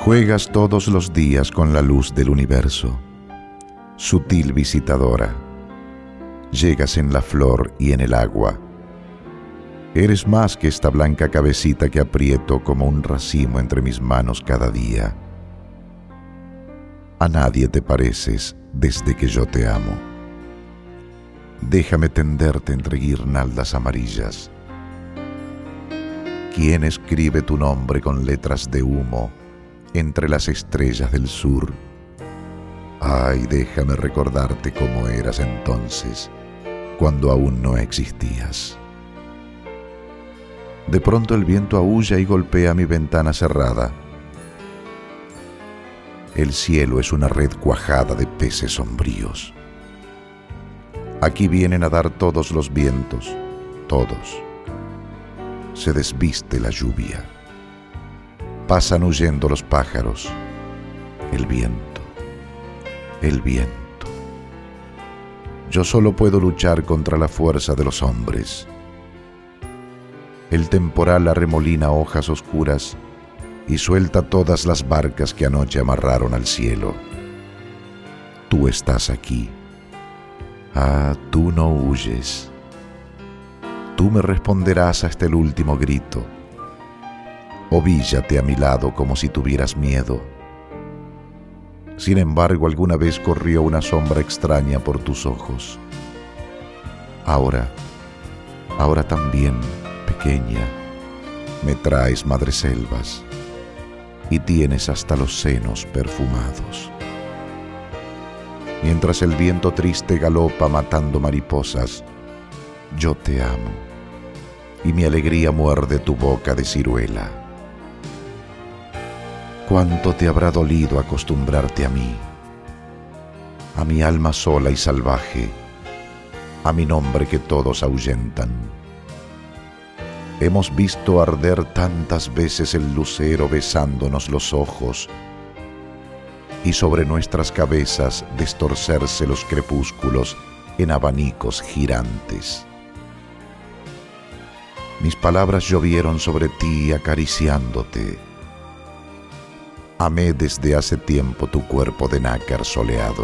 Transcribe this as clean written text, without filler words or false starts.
Juegas todos los días con la luz del universo, sutil visitadora. Llegas en la flor y en el agua. Eres más que esta blanca cabecita que aprieto como un racimo entre mis manos cada día. A nadie te pareces desde que yo te amo. Déjame tenderte entre guirnaldas amarillas. ¿Quién escribe tu nombre con letras de humo entre las estrellas del sur? Ay, déjame recordarte cómo eras entonces, cuando aún no existías. De pronto el viento aúlla y golpea mi ventana cerrada. El cielo es una red cuajada de peces sombríos. Aquí vienen a dar todos los vientos, todos. Se desviste la lluvia. Pasan huyendo los pájaros. El viento, el viento. Yo solo puedo luchar contra la fuerza de los hombres. El temporal arremolina hojas oscuras y suelta todas las barcas que anoche amarraron al cielo. Tú estás aquí. Ah, tú no huyes. Tú me responderás hasta el último grito. Ovíllate a mi lado como si tuvieras miedo. Sin embargo, alguna vez corrió una sombra extraña por tus ojos. Ahora también, pequeña, me traes madreselvas y tienes hasta los senos perfumados. Mientras el viento triste galopa matando mariposas, yo te amo y mi alegría muerde tu boca de ciruela. ¿Cuánto te habrá dolido acostumbrarte a mí, a mi alma sola y salvaje, a mi nombre que todos ahuyentan? Hemos visto arder tantas veces el lucero besándonos los ojos y sobre nuestras cabezas destorcerse los crepúsculos en abanicos girantes. Mis palabras llovieron sobre ti acariciándote. Amé desde hace tiempo tu cuerpo de nácar soleado.